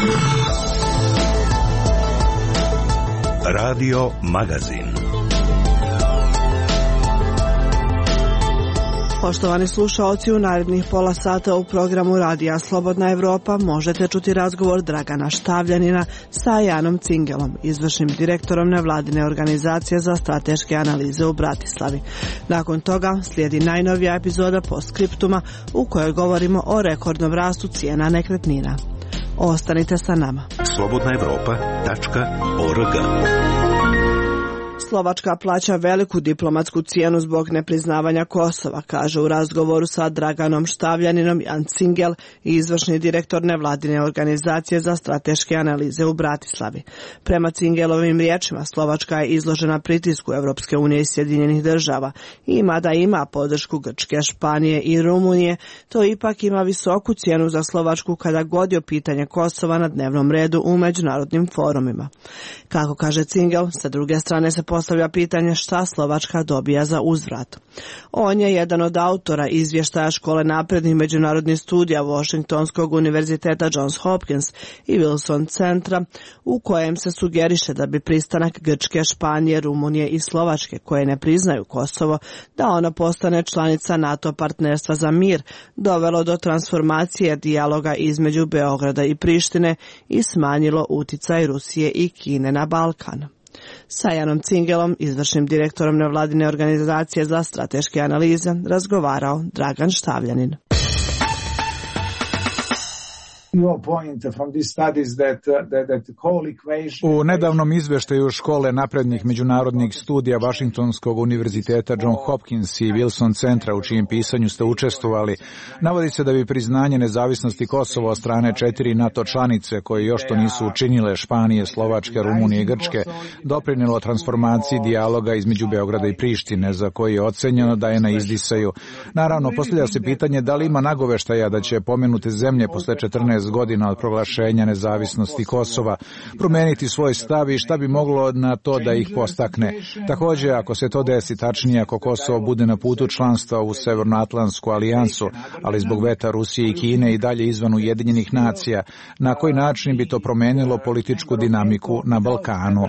Radio Magazin. Poštovani slušaoci, u narednih pola sata u programu Radija Slobodna Evropa možete čuti razgovor Dragana Štavljanina sa Janom Cingelom, izvršnim direktorom nevladine organizacije za strateške analize u Bratislavi. Nakon toga slijedi najnovija epizoda Postscriptuma u kojoj govorimo o rekordnom rastu cijena nekretnina. Ostanite sa nama. slobodnaevropa.org. Slovačka plaća veliku diplomatsku cijenu zbog nepriznavanja Kosova, kaže u razgovoru sa Draganom Štavljaninom Jan Cingel, izvršni direktor nevladine organizacije za strateške analize u Bratislavi. Prema Cingelovim riječima, Slovačka je izložena pritisku Evropske unije i Sjedinjenih država i mada ima podršku Grčke, Španije i Rumunije, to ipak ima visoku cijenu za Slovačku kada god je pitanje Kosova na dnevnom redu u međunarodnim forumima. Kako kaže Cingel, sa druge strane se postavlja pitanje šta Slovačka dobija za uzvrat. On je jedan od autora izvještaja Škole naprednih međunarodnih studija Washingtonskog univerziteta Johns Hopkins i Wilson centra, u kojem se sugeriše da bi pristanak Grčke, Španije, Rumunije i Slovačke, koje ne priznaju Kosovo, da ona postane članica NATO partnerstva za mir, dovelo do transformacije dijaloga između Beograda i Prištine i smanjilo uticaj Rusije i Kine na Balkan. Sa Janom Cingelom, izvršnim direktorom nevladine organizacije za strateške analize, razgovarao Dragan Štavljanin. U nedavnom izveštaju Škole naprednih međunarodnih studija Washingtonskog univerziteta John Hopkins i Wilson centra, u čijem pisanju ste učestvovali, navodi se da bi priznanje nezavisnosti Kosova od strane 4 NATO članice, koje još to nisu učinile, Španije, Slovačke, Rumunije i Grčke, doprinelo transformaciji dijaloga između Beograda i Prištine, za koji je ocenjeno da je na izdisaju. Naravno, postavlja se pitanje da li ima nagoveštaja da će pomenute zemlje posle 14 godina od proglašenja nezavisnosti Kosova promeniti svoj stav i šta bi moglo na to da ih postakne. Također, ako se to desi, tačnije ako Kosovo bude na putu članstva u Severnoatlantsku alijansu, ali zbog veta Rusije i Kine i dalje izvan Ujedinjenih nacija, na koji način bi to promenilo političku dinamiku na Balkanu?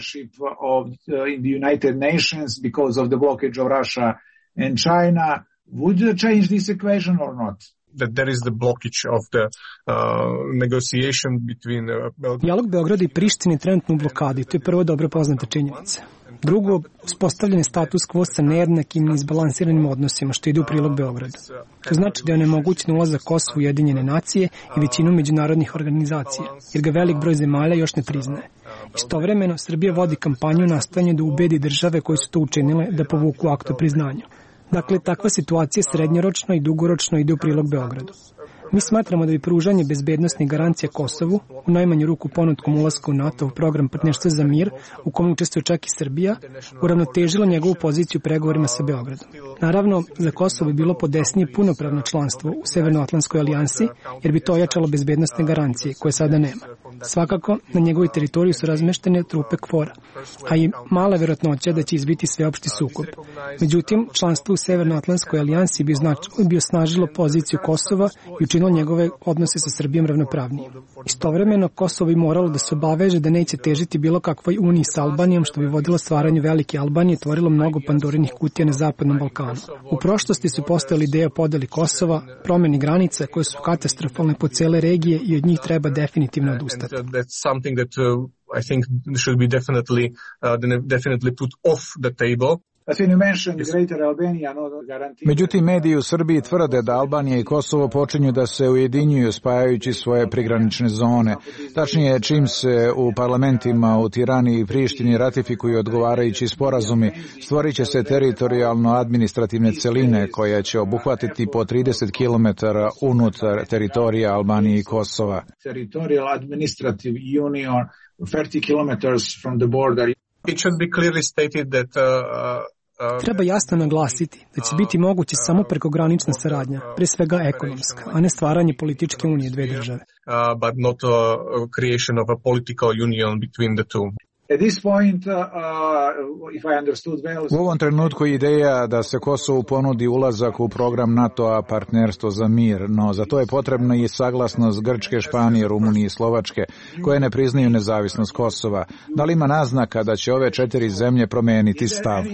That there is the blockage of the negotiation between Dijalog Beograda i Prištine trenutno u blokadi, to je prvo dobro poznata činjenica. Drugo, uspostavljen je status quo sa nejednakim i izbalansiranim odnosima, što ide u prilog Beogradu. To znači da je onemogućen ulazak Kosova u Ujedinjene nacije i većinu međunarodnih organizacija, jer ga velik broj zemalja još ne priznaje. Istovremeno, Srbija vodi kampanju nastojanja da ubedi države koje su to učinile da povuku akt o priznanju. Dakle, takva situacija srednjoročno i dugoročno ide u prilog Beogradu. Mi smatramo da bi pružanje bezbednosnih garancija Kosovu, u najmanju ruku ponudkom ulaska u NATO u program partnerstva za mir, u kom učestvuje čak i Srbija, uravnotežilo njegovu poziciju u pregovorima sa Beogradom. Naravno, za Kosovo bi bilo podesnije punopravno članstvo u Severnoatlantskoj alijansi, jer bi to ojačalo bezbednosne garancije, koje sada nema. Svakako, na njegovoj teritoriji su razmeštene trupe KFOR-a, a i mala verovatnoća da će izbiti sveopšti sukob. Međutim, članstvo u Severnoatlantskoj alijansi bi osnažilo poziciju Kosova i učinilo njegove odnose sa Srbijom ravnopravnijim. Istovremeno, Kosovo bi moralo da se obaveže da neće težiti bilo kakvoj uniji sa Albanijom, što bi vodilo stvaranju velike Albanije i tvorilo mnogo pandorinih kutija na Zapadnom Balkanu. U prošlosti su postojali ideje o podeli Kosova, promeni granica koje su katastrofalne po cele regije i od njih treba definitivno odustati. That's something that I think should be definitely put off the table. Međutim, mediji u Srbiji tvrde da Albanija i Kosovo počinju da se ujedinjuju spajajući svoje prigranične zone. Tačnije, čim se u parlamentima u Tirani i Prištini ratifikuju odgovarajući sporazumi, stvorit će se teritorijalno-administrativne celine koje će obuhvatiti po 30 km unutar teritorija Albanije i Kosova. Territorial administrative union 30 km from the border. It should be clearly stated that Treba jasno naglasiti da će biti moguće samo prekogranična saradnja, pre svega ekonomska, a ne stvaranje političke unije dve države. But not creation of a political union between the two. U ovom trenutku ideja da se Kosovu ponudi ulazak u program NATO-a Partnerstvo za mir, no za to je potrebna i saglasnost Grčke, Španije, Rumunije i Slovačke, koje ne priznaju nezavisnost Kosova. Da li ima naznaka da će ove 4 zemlje promeniti stav?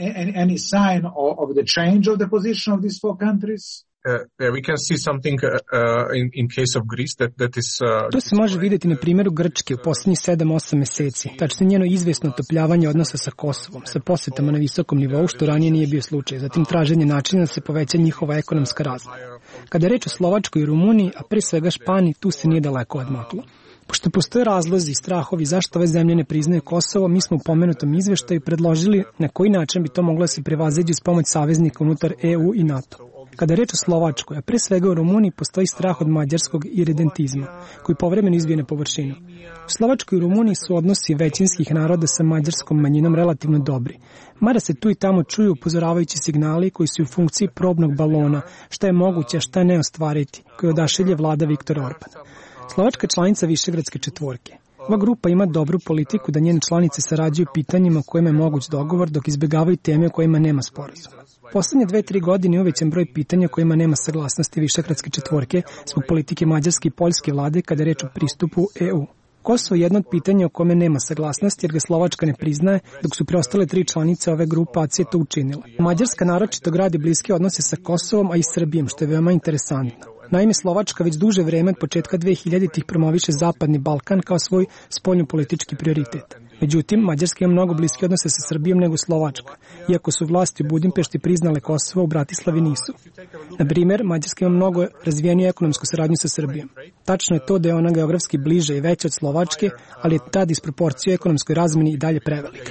We can see something in case of Greece that is... To se može vidjeti na primjeru Grčke u posljednjih 7-8 meseci, tačno njeno izvesno otopljavanje odnosa sa Kosovom, sa posjetama na visokom nivou, što ranije nije bio slučaj, zatim traženje načina da se poveća njihova ekonomska razlika. Kada je reč o Slovačkoj i Rumuniji, a pre svega Španiji, tu se nije daleko odmaklo. Pošto postoje razlozi i strahovi zašto ove zemlje ne priznaju Kosovo, mi smo u pomenutom izveštaju predložili na koji način bi to moglo da se prevaziđe s pomoć saveznika unutar EU i NATO. Kada je reč o Slovačkoj, a pre svega u Rumuniji, postoji strah od mađarskog iredentizma, koji povremeno izbije na površinu. U Slovačkoj i Rumuniji su odnosi većinskih naroda sa mađarskom manjinom relativno dobri, mada se tu i tamo čuju upozoravajući signali koji su u funkciji probnog balona, šta je moguće, a šta ne ostvariti, koji odašilje vlada Viktora Orbana. Slovačka je članica Višegradske četvorke. Ova grupa ima dobru politiku da njene članice sarađuju pitanjima kojima je moguć dogovor, dok izbjegavaju teme o kojima nema sporazuma. Poslednje 2-3 godine je uvećan broj pitanja kojima nema saglasnosti Višegradske četvorke zbog politike mađarske i poljske vlade kada je reč o pristupu EU. Kosovo je jedno od pitanja o kome nema saglasnosti jer ga Slovačka ne priznaje, dok su preostale 3 članice ove grupacije to učinile. Mađarska naročito gradi bliske odnose sa Kosovom, a i Srbijom, što je veoma interesantno. Naime, Slovačka već duže vreme od početka 2000-ih promoviše Zapadni Balkan kao svoj spoljnopolitički prioritet. Međutim, Mađarska ima mnogo bliske odnose sa Srbijom nego Slovačka, iako su vlasti u Budimpešti priznale Kosovo, u Bratislavi nisu. Na primjer, Mađarska ima mnogo razvijeniju ekonomsku saradnju sa Srbijom. Tačno je to da je ona geografski bliže i veća od Slovačke, ali je ta disproporcija u ekonomskoj razmeni i dalje prevelika.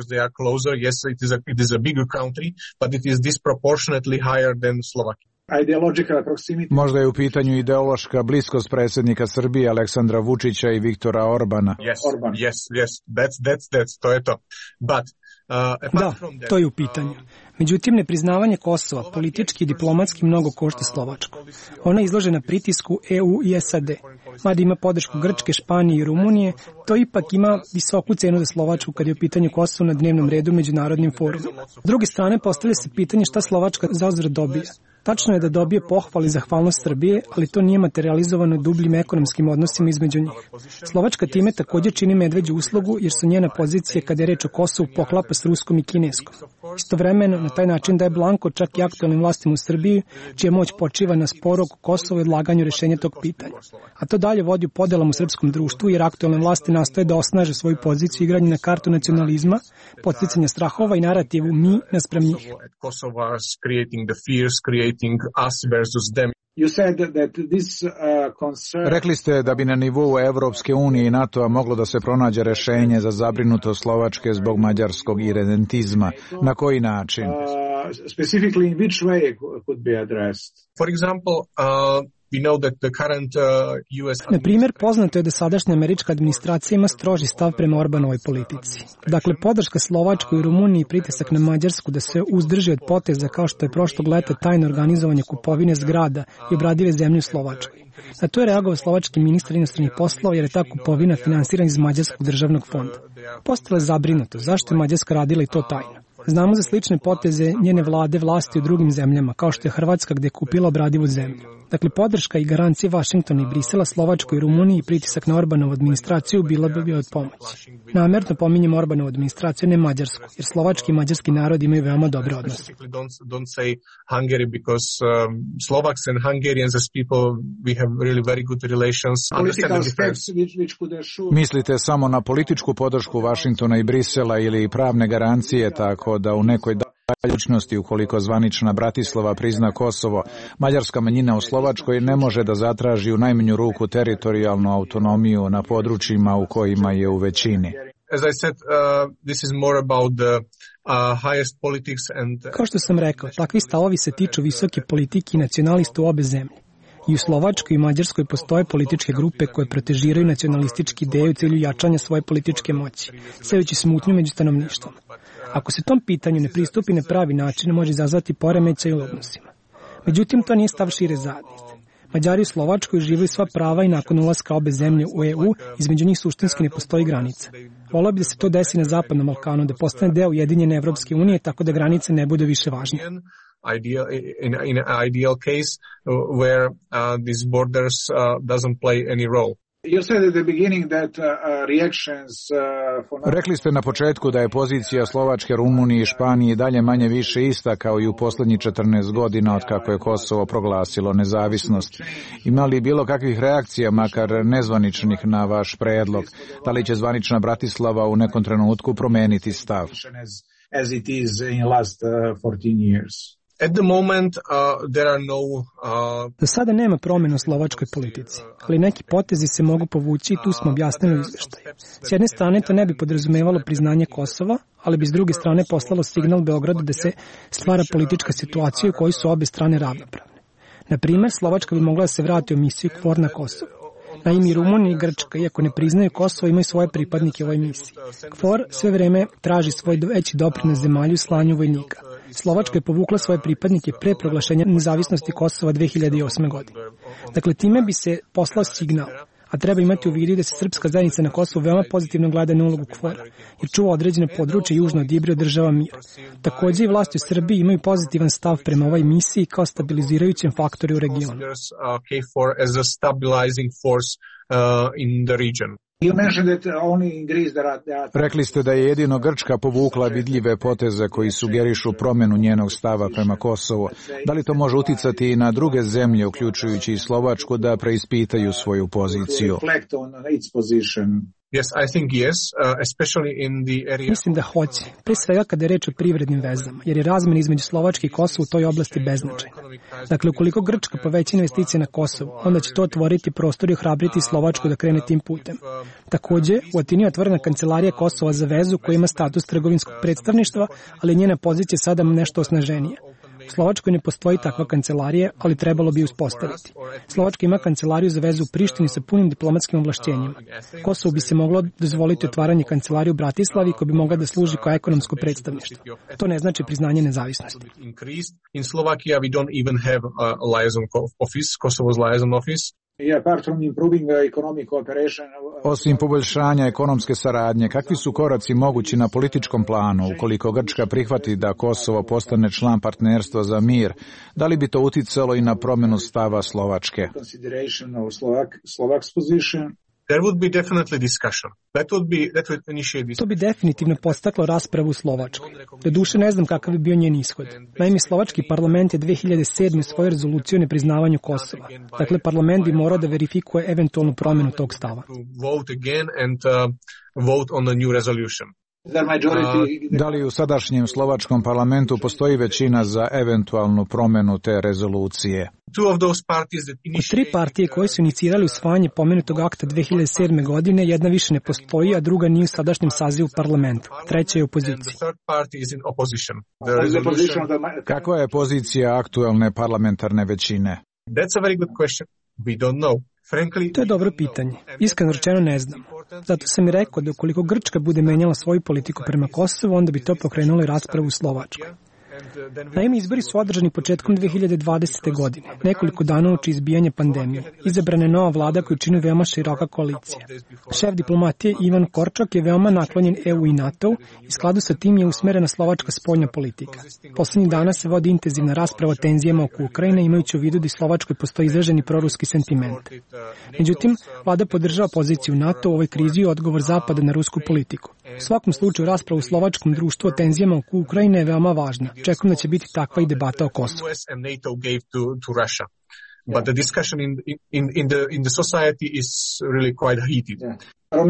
Možda je u pitanju ideološka bliskost predsjednika Srbije Aleksandra Vučića i Viktora Orbana. To je to. Da, to je u pitanju. Međutim, nepriznavanje Kosova politički i diplomatski mnogo košta Slovačku. Ona je izložena pritisku EU i SAD. Mada ima podršku Grčke, Španije i Rumunije, to ipak ima visoku cenu za Slovačku kad je u pitanju Kosovo na dnevnom redu međunarodnim forumima. S druge strane, postavlja se pitanje šta Slovačka zauzvrat dobija. Tačno je da dobije pohvali i zahvalnost Srbije, ali to nije materializovano dubljim ekonomskim odnosima između njih. Slovačka time također čini medveđu uslugu jer su njena pozicije kada je reč o Kosovu poklapa s ruskom i kineskom. Istovremeno na taj način daje blanko čak i aktualnim vlastima u Srbiji, čija moć počiva na sporu oko Kosova i odlaganju rešenja tog pitanja. A to dalje vodi u podelama u srpskom društvu jer aktualne vlasti nastoje da osnaže svoju poziciju igranje na kartu nacionalizma, podsticanja strahova i narativu mi naspram njih. Rekli ste da bi na nivou Evropske unije i NATO-a moglo da se pronađe rešenje za zabrinutost Slovačke zbog mađarskog iredentizma. Na koji način? Specifically in which way could be addressed? For example, we know that the current US... Na primjer, poznato je da sadašnja američka administracija ima stroži stav prema Orbanovoj politici. Dakle, podrška Slovačkoj i Rumuniji i pritisak na Mađarsku da se uzdrži od poteza kao što je prošlog leta tajno organizovanje kupovine zgrada i obradive zemlje u Slovačkoj. Na to je reagovao slovački ministar inostranih poslova jer je ta kupovina finansirana iz Mađarskog državnog fonda. Postala je zabrinuto zašto je Mađarska radila i to tajno. Znamo za slične poteze njene vlade vlasti u drugim zemljama, kao što je Hrvatska gde je kupila obradivu zemlju. Dakle, podrška i garancije Vašingtona i Brisela, Slovačkoj i Rumuniji i pritisak na Orbanovu administraciju bila bi bio od pomoći. Namerno pominjem Orbanovu administraciju, ne Mađarsku, jer slovački i mađarski narod imaju veoma dobre odnose. Mislite samo na političku podršku Vašingtona i Brisela ili pravne garancije, tako da u nekoj daljučnosti, ukoliko zvanična Bratislava prizna Kosovo, mađarska manjina u Slovačkoj ne može da zatraži u najmanju ruku teritorijalnu autonomiju na područjima u kojima je u većini. Kao što sam rekao, takvi stavovi se tiču visoke politike i nacionalista u obe zemlje. I u Slovačkoj i Mađarskoj postoje političke grupe koje protežiraju nacionalistički ideje u cilju jačanja svoje političke moći, sejući smutnju među stanovništvom. Ako se tom pitanju ne pristupi na pravi način, može izazvati poremećaj u odnosima. Međutim, to nije stav šire zajednice. Mađari u Slovačkoj uživaju sva prava i nakon ulaska obe zemlje u EU, između njih suštinski ne postoji granica. Volao bi da se to desi na Zapadnom Balkanu, da postane deo Ujedinjene Evropske unije, tako da granice ne budu više važne. In an ideal case where these borders doesn't play any role. You said at the beginning that reactions Rekli ste na početku da je pozicija Slovačke, Rumunije i Španije dalje manje više ista kao i u poslednjih 14 godina od kako je Kosovo proglasilo nezavisnost. Ima li bilo kakvih reakcija, makar nezvaničnih, na vaš predlog? Da li će zvanična Bratislava u nekom trenutku promeniti stav? As it is in last 14 years. At the moment, there are no... Do sada nema promjena u slovačkoj politici, ali neki potezi se mogu povući i tu smo objasnili u izveštaju. S jedne strane to ne bi podrazumevalo priznanje Kosova, ali bi s druge strane poslalo signal Beogradu da se stvara politička situacija u kojoj su obe strane ravnopravne. Na primjer, Slovačka bi mogla da se vrati u misiju KFOR na Kosovo. Naime, Rumunija i Grčka, iako ne priznaju Kosovo, imaju svoje pripadnike u ovoj misiji. KFOR sve vreme traži svoj veći doprinos zemalju slanju vojnika. Slovačka je povukla svoje pripadnike pre proglašenja nezavisnosti Kosova 2008. godine. Dakle, time bi se poslao signal, a treba imati u vidu da se srpska zajednica na Kosovu veoma pozitivno gleda na ulogu KFOR-a, jer čuva određene područje južno od Ibra održava mir. Takođe i vlasti u Srbiji imaju pozitivan stav prema ovoj misiji kao stabilizirajućem faktoru u regionu. Rekli ste da je jedino Grčka povukla vidljive poteze koji sugerišu promjenu njenog stava prema Kosovu. Da li to može uticati i na druge zemlje, uključujući i Slovačku, da preispitaju svoju poziciju? Yes, I think yes, especially in the area. Mislim da hoće, pre svega kada je reč o privrednim vezama, jer je razmena između Slovačke i Kosova u toj oblasti beznačajna. Dakle, ukoliko Grčka poveća investicije na Kosovu, onda će to otvoriti prostor i ohrabriti Slovačku da krene tim putem. Takođe, u Atini je otvorena kancelarija Kosova za vezu koja ima status trgovinskog predstavništva, ali njena pozicija sada nešto osnaženija. U Slovačkoj ne postoji takva kancelarija, ali trebalo bi uspostaviti. Slovačka ima kancelariju za vezu u Prištini sa punim diplomatskim ovlašćenjima. Kosovo bi se moglo dozvoliti otvaranje kancelarije u Bratislavi koja bi mogla da služi kao ekonomsko predstavništvo. To ne znači priznanje nezavisnosti. In Slovakia we don't even have a liaison office, Kosovo's liaison office. Osim poboljšanja ekonomske saradnje, kakvi su koraci mogući na političkom planu ukoliko Grčka prihvati da Kosovo postane član partnerstva za mir? Da li bi to uticalo i na promjenu stava Slovačke? There would be definitely discussion. That would initiate this. To bi definitivno podstaklo raspravu u Slovačkoj. Doduše ne znam kakav bi bio njen ishod. Naime, slovački parlament je 2007. svoju rezoluciju o nepriznavanju Kosova. Dakle, parlament bi morao da verifikuje eventualnu promjenu tog stava. Vote again and vote on a new resolution. Da li u sadašnjem slovačkom parlamentu postoji većina za eventualnu promjenu te rezolucije? Od tri partije koje su inicirali usvajanje pomenutog akta 2007. godine, jedna više ne postoji, a druga nije u sadašnjem sazivu parlamenta. Treća je opozicija. Kakva je pozicija aktuelne parlamentarne većine? To je dobro pitanje. Iskreno rečeno ne znam. Zato sam i rekao da ukoliko Grčka bude menjala svoju politiku prema Kosovu, onda bi to pokrenulo i raspravu u Slovačkoj. Naime, izbori su održani početkom 2020. godine, nekoliko dana uoči izbijanja pandemije. Izabrana je nova vlada koju čini veoma široka koalicija. Šef diplomatije Ivan Korčok je veoma naklonjen EU i NATO i u skladu sa tim je usmerena slovačka spoljna politika. Poslednjih dana se vodi intenzivna rasprava o tenzijama oko Ukrajine, imajući u vidu da u Slovačkoj postoji izraženi proruski sentiment. Međutim, vlada podržava poziciju NATO u ovoj krizi i odgovor Zapada na rusku politiku. U svakom slučaju, rasprava u slovačkom društvu o tenzijama oko Ukrajine je veoma važna. Čekujem da će biti takva i debata o Kosovu. But the discussion in the society is really quite heated.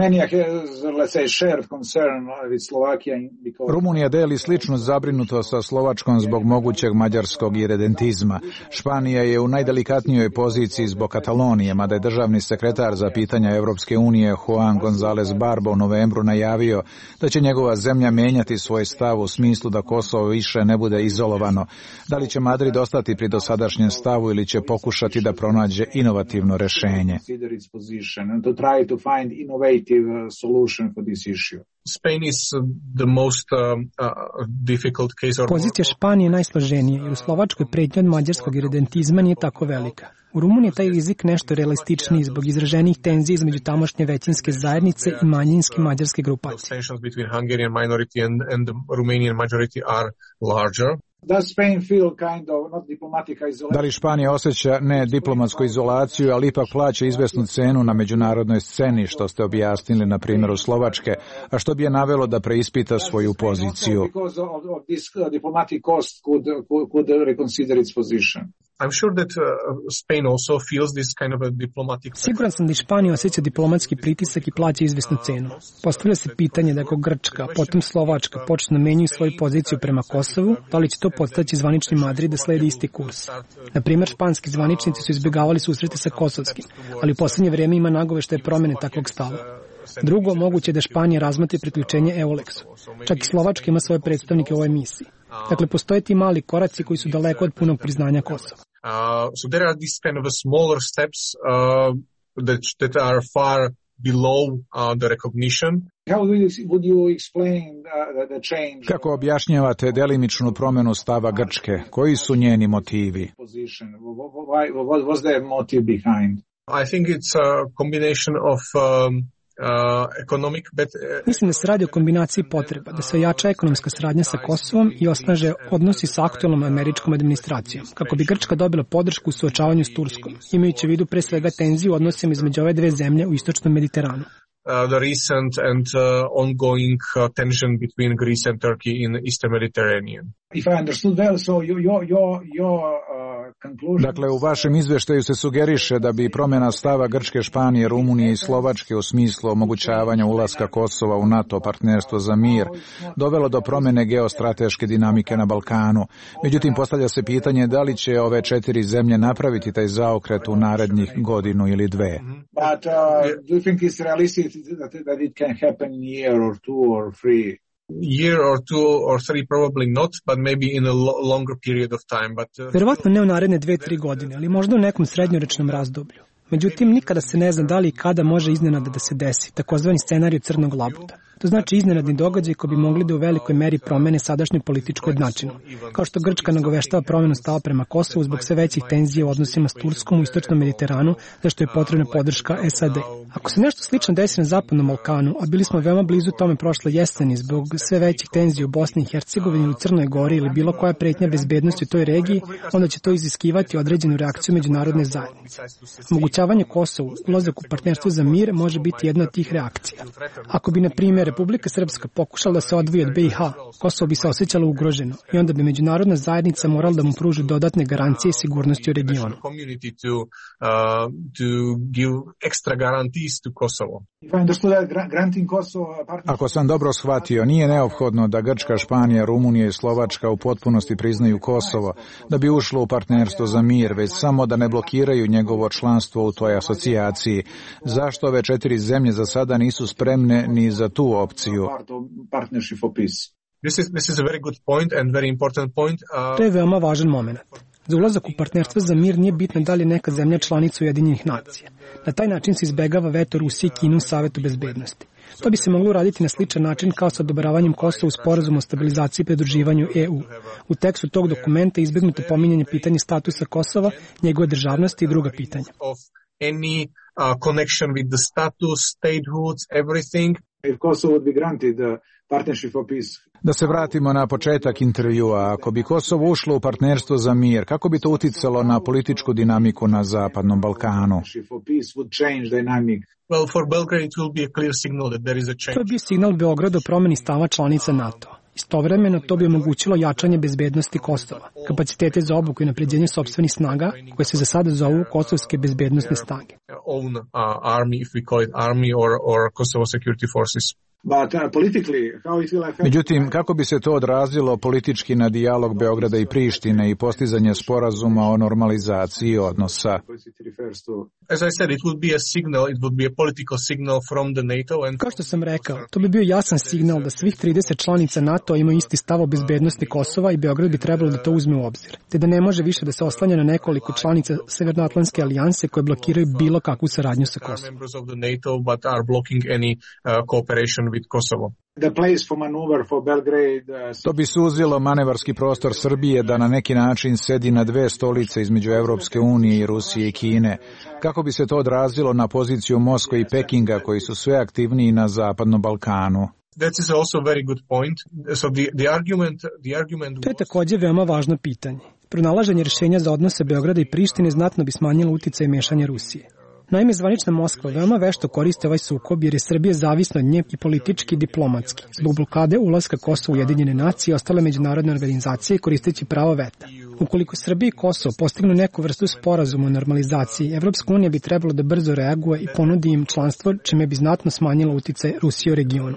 Rumunija deli sličnu zabrinutost sa Slovačkom zbog mogućeg mađarskog iredentizma. Španija je u najdelikatnijoj poziciji zbog Katalonije, mada je državni sekretar za pitanja Evropske unije Juan González Barbo u novembru najavio da će njegova zemlja menjati svoj stav u smislu da Kosovo više ne bude izolovano. Da li će Madrid ostati pri dosadašnjem stavu ili će pokušati da pronađe inovativno rešenje? innovative solution for this issue. Spain is the most difficult case. Pozicija Španije je najsloženija jer u Slovačkoj pretnja od mađarskog iredentizma nije tako velika. U Rumuniji je taj rizik nešto realističniji zbog izraženih tenzija između tamošnje većinske zajednice i manjinske mađarske grupacije. Tensions between Hungarian minority and the Romanian majority are larger. Da li Španija osjeća ne diplomatsku izolaciju, ali ipak plaća izvesnu cenu na međunarodnoj sceni, što ste objasnili na primjeru Slovačke, a što bi je navelo da preispita svoju poziciju? I'm sure that Spain also feels this kind of a diplomatic. Siguran sam da i Španija osjeća diplomatski pritisak i plaća izvesnu cenu. Postavlja se pitanje da ako Grčka, potom Slovačka počnu da menjaju svoju poziciju prema Kosovu, da li će to podstaći zvanični Madrid da sledi isti kurs. Na primjer, španski zvaničnici su izbjegavali susrete sa kosovskim, ali u poslednje vreme ima nagoveštaje promene takvog stava. Drugo, moguće je da Španija razmotri priključenje EULEX-u. Čak i Slovačka ima svoje predstavnike u ovoj misiji. Dakle, postoje ti mali koraci koji su daleko od punog priznanja Kosova. So there are these kind of smaller steps that are far below the recognition. Kako objašnjavate delimičnu promjenu stava Grčke? Koji su njeni motivi? I think it's a combination of Mislim da se radi o kombinaciji potreba, da se ojača ekonomska saradnja sa Kosovom i osnaže odnosi sa aktualnom američkom administracijom, kako bi Grčka dobila podršku u suočavanju s Turskom, imajući u vidu pre svega tenziju u odnosima između ove dve zemlje u istočnom Mediteranu. The recent and ongoing tension between Greece and Turkey in the Eastern Mediterranean. If I understood well, so your Dakle, u vašem izveštaju se sugeriše da bi promjena stava Grčke, Španije, Rumunije i Slovačke u smislu omogućavanja ulaska Kosova u NATO partnerstvo za mir dovelo do promjene geostrateške dinamike na Balkanu. Međutim, postavlja se pitanje da li će ove 4 zemlje napraviti taj zaokret u narednih godinu ili dve. But do you think it's realistic that it can happen in a year or 2 or 3? Year or 2 or 3 probably not, but maybe in a longer period of time. Verovatno ne u naredne 2-3 godine, ali možda u nekom srednjoročnom razdoblju. Međutim, nikada se ne zna da li i kada može iznenada da se desi, takozvani scenarij crnog labuda. To znači iznenadni događaj koji bi mogli da u velikoj meri promene sadašnju političku jednačinu. Kao što Grčka nagoveštava promenu stava prema Kosovu zbog sve većih tenzija u odnosima s Turskom u istočnom Mediteranu, za što je potrebna podrška SAD. Ako se nešto slično desi na zapadnom Balkanu, a bili smo veoma blizu tome prošle jeseni zbog sve većih tenzija u Bosni i Hercegovini ili u Crnoj Gori ili bilo koja pretnja bezbednosti u toj regiji, onda će to iziskivati određenu reakciju međunarodne zajednice. Omogućavanje Kosovu, ulazak u partnerstvo za mir može biti jedna od tih reakcija. Ako bi, na primjer, Republika Srpska pokušala da se odvoji od BiH, Kosovo bi se osjećalo ugroženo i onda bi međunarodna zajednica morala da mu pruži dodatne garancije i sigurnosti u regionu. Ako sam dobro shvatio, nije neophodno da Grčka, Španija, Rumunija i Slovačka u potpunosti priznaju Kosovo da bi ušlo u partnerstvo za mir, već samo da ne blokiraju njegovo članstvo u toj asocijaciji. Zašto ove 4 zemlje za sada nisu spremne ni za tu opciju? This is a very good point and very important point. To je veoma važan moment. Za ulazak u partnerstvo za mir nije bitno da li je neka zemlja članica Ujedinjenih nacija. Na taj način se izbegava veto Rusije i Kine u Savetu bezbednosti. To bi se moglo uraditi na sličan način kao sa odobravanjem Kosova u sporazumu o stabilizaciji i pridruživanju EU. U tekstu tog dokumenta izbjegnuto pominjanje pitanja statusa Kosova, njegove državnosti i druga pitanja. Any connection with the status, statehoods, everything. If Kosovo would be granted the partnership for peace. Da se vratimo na početak intervjua. Ako bi Kosovo ušlo u partnerstvo za mir, kako bi to uticalo na političku dinamiku na Zapadnom Balkanu? Well, for Belgrade it will be a clear signal that there is a change. To je bio signal Beograda o promeni stava članica NATO. Istovremeno to bi omogućilo jačanje bezbednosti Kosova, kapacitete za obuku i napređenje sopstvenih snaga, koje se za sada zovu kosovske bezbednosne snage. Own army, if we call it army or Kosovo security forces. Međutim, kako bi se to odrazilo politički na dijalog Beograda i Prištine i postizanje sporazuma o normalizaciji odnosa? As I said, it would be a signal, it would be a political signal from the NATO and... Kao što sam rekao, to bi bio jasan signal da svih 30 članica NATO imaju isti stav o bezbednosti Kosova i Beograd bi trebalo da to uzme u obzir, te da ne može više da se oslanja na nekoliko članica Severnoatlantske alijanse koje blokiraju bilo kakvu saradnju sa Kosovom. To bi suzilo manevarski prostor Srbije da na neki način sedi na dve stolice između Evropske unije i Rusije i Kine. Kako bi se to odrazilo na poziciju Moskve i Pekinga koji su sve aktivniji na Zapadnom Balkanu? To je također veoma važno pitanje. Pronalaženje rješenja za odnose Beograda i Prištine znatno bi smanjilo uticaj mešanja Rusije. Naime, zvanična Moskva veoma vešto koriste ovaj sukob jer je Srbija zavisna od nje i politički i diplomatski. Zbog blokade ulaska Kosova u Ujedinjene nacije i ostale međunarodne organizacije koristeći pravo veta. Ukoliko Srbija i Kosovo postignu neku vrstu sporazuma o normalizaciji, Evropska unija bi trebalo da brzo reaguje i ponudi im članstvo, čime bi znatno smanjilo uticaj Rusije u regionu.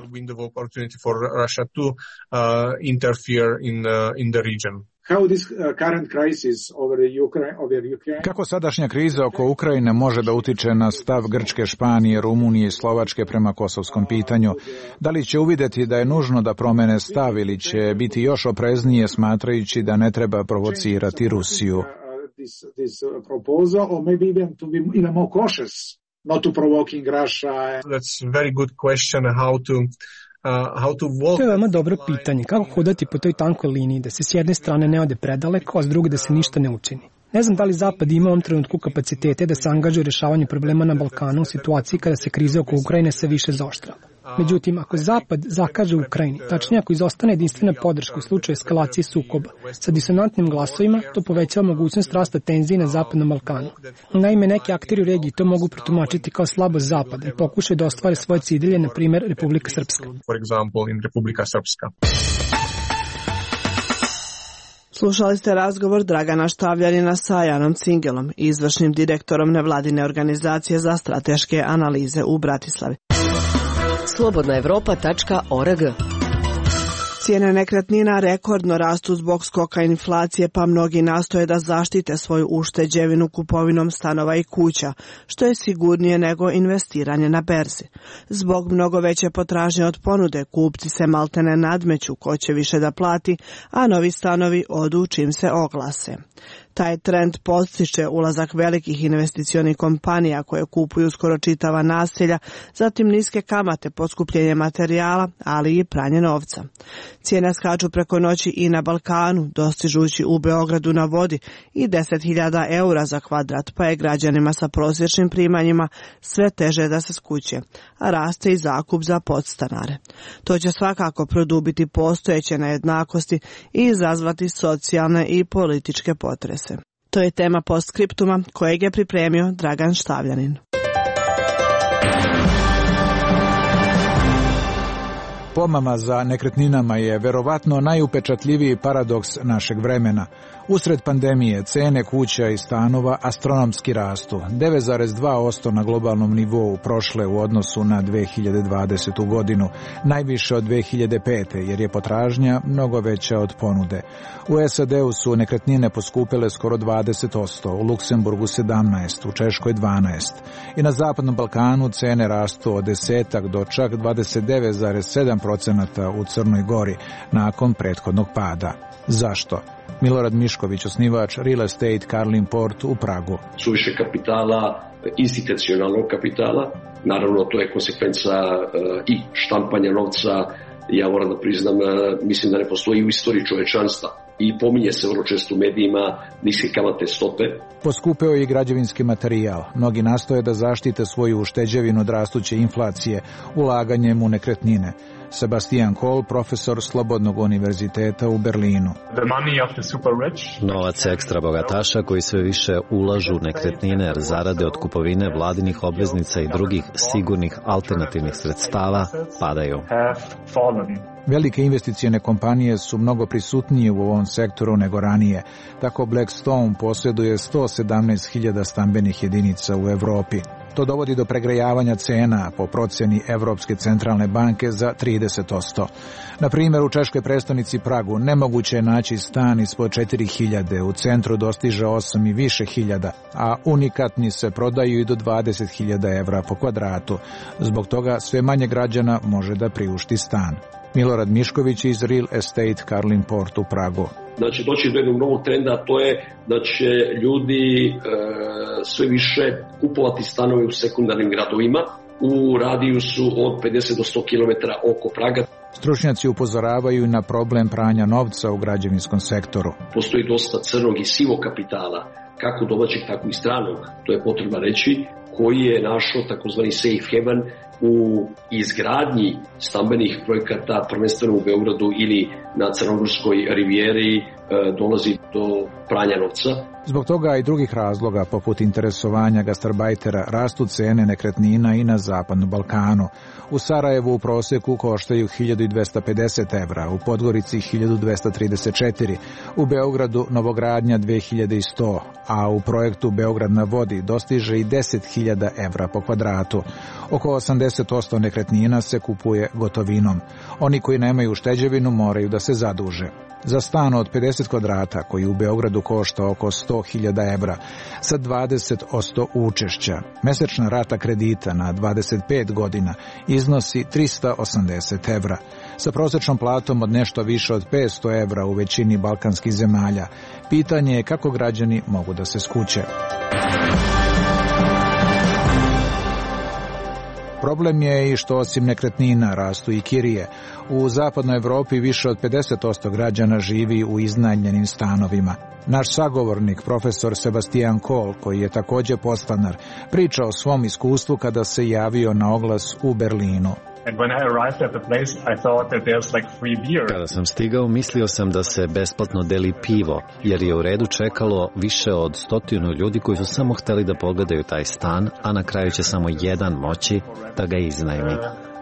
Kako sadašnja kriza oko Ukrajine može da utiče na stav Grčke, Španije, Rumunije i Slovačke prema kosovskom pitanju? Da li će uvideti da je nužno da promene stav ili će biti još opreznije smatrajući da ne treba provocirati Rusiju? To je veoma dobro pitanje. Kako hodati po toj tankoj liniji, da se s jedne strane ne ode predaleko, a s druge da se ništa ne učini? Ne znam da li Zapad ima u ovom trenutku kapacitete da se angažuje u rješavanju problema na Balkanu u situaciji kada se kriza oko Ukrajine sve više zaoštrava. Međutim, ako Zapad zakaže Ukrajini, tačnije ako izostane jedinstvena podrška u slučaju eskalacije sukoba sa disonantnim glasovima, to povećava mogućnost rasta tenzije na Zapadnom Balkanu. Naime, neki akteri u regiji to mogu protumačiti kao slabost Zapada i pokušaju da ostvare svoje cilje, na primjer Republika Srpska. Slušali ste razgovor Dragana Štavljanina sa Janom Cingelom, izvršnim direktorom nevladine organizacije za strateške analize u Bratislavi. Slobodnaevropa.org. Cijene nekretnina rekordno rastu zbog skoka inflacije, pa mnogi nastoje da zaštite svoju ušteđevinu kupovinom stanova i kuća, što je sigurnije nego investiranje na berzi. Zbog mnogo veće potražnje od ponude, kupci se maltene nadmeću ko će više da plati, a novi stanovi odu čim se oglase. Taj trend podstiče ulazak velikih investicionih kompanija koje kupuju skoro čitava naselja, zatim niske kamate, poskupljenje materijala, ali i pranje novca. Cijene skaču preko noći i na Balkanu, dostižući u Beogradu na vodi i 10.000 eura za kvadrat, pa je građanima sa prosječnim primanjima sve teže da se skuće, a raste i zakup za podstanare. To će svakako produbiti postojeće nejednakosti i izazvati socijalne i političke potrese. To je tema postskriptuma kojeg je pripremio Dragan Štavljanin. Pomama za nekretninama je verovatno najupečatljiviji paradoks našeg vremena. Usred pandemije cene kuća i stanova astronomski rastu, 9,2% na globalnom nivou prošle u odnosu na 2020. godinu, najviše od 2005. jer je potražnja mnogo veća od ponude. U SAD-u su nekretnine poskupile skoro 20%, u Luksemburgu 17%, u Češkoj 12%. I na Zapadnom Balkanu cene rastu od 10 do čak 29,7% u Crnoj Gori nakon prethodnog pada. Zašto? Milorad Mišković, osnivač Real Estate Karlin Port u Pragu. Suviše kapitala, institucionalnog kapitala, naravno to je konsekvenca i štampanja novca. Ja moram da priznam, mislim da ne postoji u istoriji čovečanstva i pominje se vrlo često u medijima niske kamatne stope. Poskupeo je i građevinski materijal. Mnogi nastoje da zaštite svoju ušteđevinu od rastuće inflacije ulaganjem u nekretnine. Sebastian Kohl, profesor Slobodnog univerziteta u Berlinu. Novac ekstra bogataša koji sve više ulažu u nekretnine jer zarade od kupovine vladinih obveznica i drugih sigurnih alternativnih sredstava padaju. Velike investicione kompanije su mnogo prisutnije u ovom sektoru nego ranije. Tako Blackstone posjeduje 117.000 stambenih jedinica u Evropi. To dovodi do pregrejavanja cena po procjeni Evropske centralne banke za 30%. Na primjer, u češkoj prestonici Pragu nemoguće je naći stan ispod 4.000, u centru dostiže 8 i više hiljada, a unikatni se prodaju i do 20.000 evra po kvadratu. Zbog toga sve manje građana može da priušti stan. Milorad Mišković iz Real Estate Carlingport u Pragu. Znači, doći do jednog novog trenda, a to je da će ljudi sve više kupovati stanove u sekundarnim gradovima u radijusu od 50 do 100 km oko Praga. Stručnjaci upozoravaju na problem pranja novca u građevinskom sektoru. Postoji dosta crnog i sivog kapitala, kako domaćeg, tako i stranog, to je potrebno reći, koji je našao takozvani safe haven u izgradnji stambenih projekata, prvenstveno u Beogradu ili na Crnogorskoj rivijeri, dolazi do pranja novca. Zbog toga i drugih razloga, poput interesovanja gastarbajtera, rastu cene nekretnina i na Zapadnom Balkanu. U Sarajevu u proseku koštaju 1.250 evra, u Podgorici 1.234, u Beogradu novogradnja 2.100, a u projektu Beograd na vodi dostiže i 10.000 evra po kvadratu. Oko 80% nekretnina se kupuje gotovinom. Oni koji nemaju ušteđevinu moraju da se zaduže. Za stan od 50 kvadrata, koji u Beogradu košta oko 100.000 evra, sa 20% učešća, mesečna rata kredita na 25 godina iznosi 380 evra. Sa prosečnom platom od nešto više od 500 evra u većini balkanskih zemalja, pitanje je kako građani mogu da se skuće. Problem je i što osim nekretnina rastu i kirije. U zapadnoj Evropi više od 50% građana živi u iznajmljenim stanovima. Naš sagovornik, profesor Sebastian Kohl, koji je također podstanar, priča o svom iskustvu kada se javio na oglas u Berlinu. Kada sam stigao, mislio sam da se besplatno deli pivo, jer je u redu čekalo više od 100 ljudi koji su samo hteli da pogledaju taj stan, a na kraju će samo jedan moći da ga iznajmi.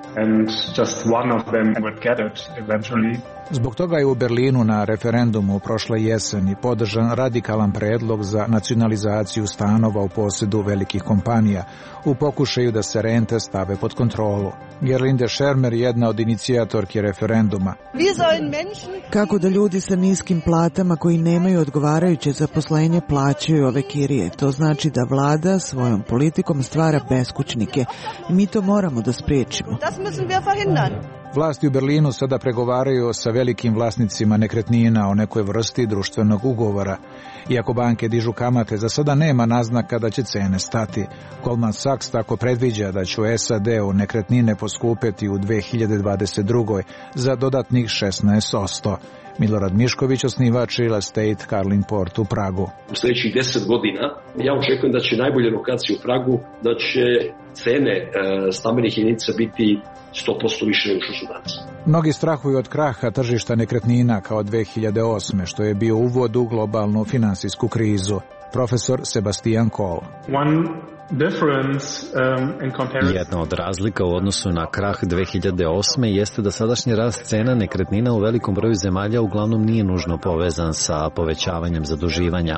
Zbog toga je u Berlinu na referendumu prošle jeseni podržan radikalan predlog za nacionalizaciju stanova u posjedu velikih kompanija u pokušaju da se rente stave pod kontrolu. Gerlinde Schermer, jedna od inicijatorki referenduma. Kako da ljudi sa niskim platama koji nemaju odgovarajuće zaposlenje plaćaju ove kirije? To znači da vlada svojom politikom stvara beskućnike i mi to moramo da spriječimo. Vlasti u Berlinu sada pregovaraju sa velikim vlasnicima nekretnina o nekoj vrsti društvenog ugovora. Iako banke dižu kamate, za sada nema naznaka da će cene stati. Goldman Sachs tako predviđa da će u SAD-u nekretnine poskupeti u 2022. za dodatnih 16%. Milorad Mišković, osnivač Real Estate Carlingport u Pragu. U sljedećih 10 godina ja očekujem da će najbolje lokacije u Pragu, da će cene stambenih jedinica biti 100% više nego što su danas. Mnogi strahuju od kraha tržišta nekretnina kao 2008. što je bio uvod u globalnu finansijsku krizu. Profesor Sebastian Kohl. Jedna od razlika u odnosu na krah 2008. jeste da sadašnji rast cena nekretnina u velikom broju zemalja uglavnom nije nužno povezan sa povećavanjem zaduživanja.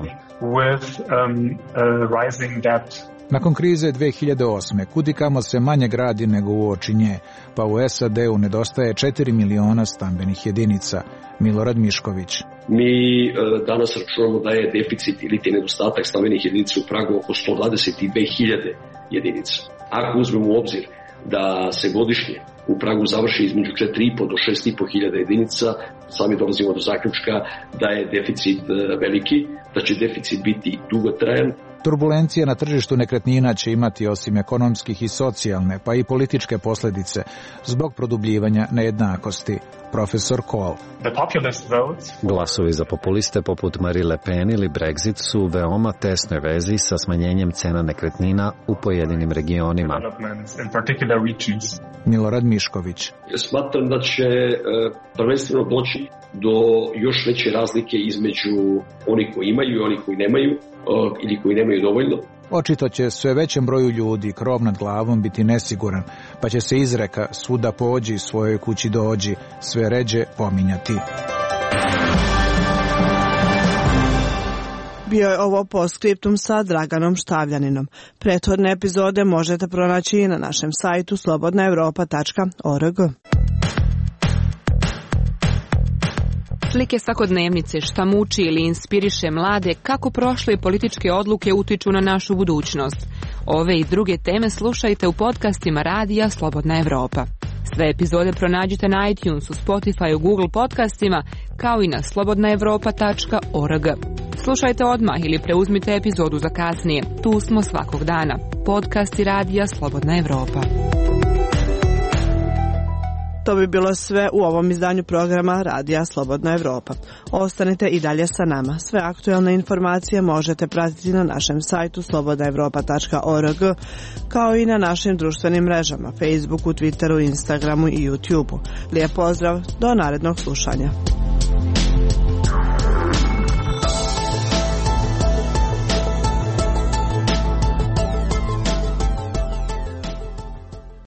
Nakon krize 2008. kudikamo se manje gradi nego uoči nje, pa u SAD-u nedostaje 4 miliona stambenih jedinica. Milorad Mišković. Mi danas računamo da je deficit ili nedostatak stambenih jedinica u Pragu oko 122.000 jedinica. Ako uzmemo u obzir da se godišnje u Pragu završi između 4.500 do 6.500 jedinica, sami dolazimo do zaključka da je deficit veliki, da će deficit biti dugotrajan. Turbulencija na tržištu nekretnina će imati osim ekonomskih i socijalne, pa i političke posljedice zbog produbljivanja nejednakosti. Profesor Kohl. Glasovi za populiste poput Marine Le Pen ili Brexit su u veoma tesnoj vezi sa smanjenjem cena nekretnina u pojedinim regionima. Milorad Mišković. Smatram da će prvenstveno doći do još veće razlike između onih koji imaju i onih koji nemaju, ili koji nemaju dovoljno. Očito će sve većem broju ljudi krov nad glavom biti nesiguran, pa će se izreka svuda pođi, svojoj kući dođi sve ređe pominjati. Bio je ovo postskriptum sa Draganom Štavljaninom. Prethodne epizode možete pronaći i na našem sajtu slobodnaevropa.org. Slike svakodnevnice, šta muči ili inspiriše mlade, kako prošle političke odluke utiču na našu budućnost. Ove i druge teme slušajte u podcastima Radija Slobodna Evropa. Sve epizode pronađite na iTunesu, Spotifyu, Google podcastima, kao i na slobodnaevropa.org. Slušajte odmah ili preuzmite epizodu za kasnije. Tu smo svakog dana. Podcasti Radija Slobodna Evropa. To bi bilo sve u ovom izdanju programa Radija Slobodna Evropa. Ostanite i dalje sa nama. Sve aktuelne informacije možete pratiti na našem sajtu slobodnaevropa.org, kao i na našim društvenim mrežama, Facebooku, Twitteru, Instagramu i YouTubeu. Lijep pozdrav, do narednog slušanja.